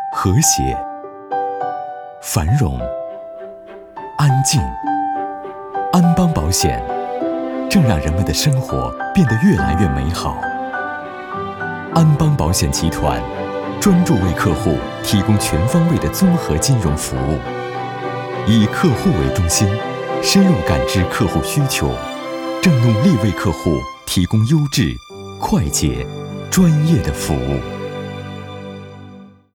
和谐、繁荣、安静。安邦保险正让人们的生活变得越来越美好。安邦保险集团专注为客户提供全方位的综合金融服务，以客户为中心，深入感知客户需求，正努力为客户提供优质、快捷、专业的服务。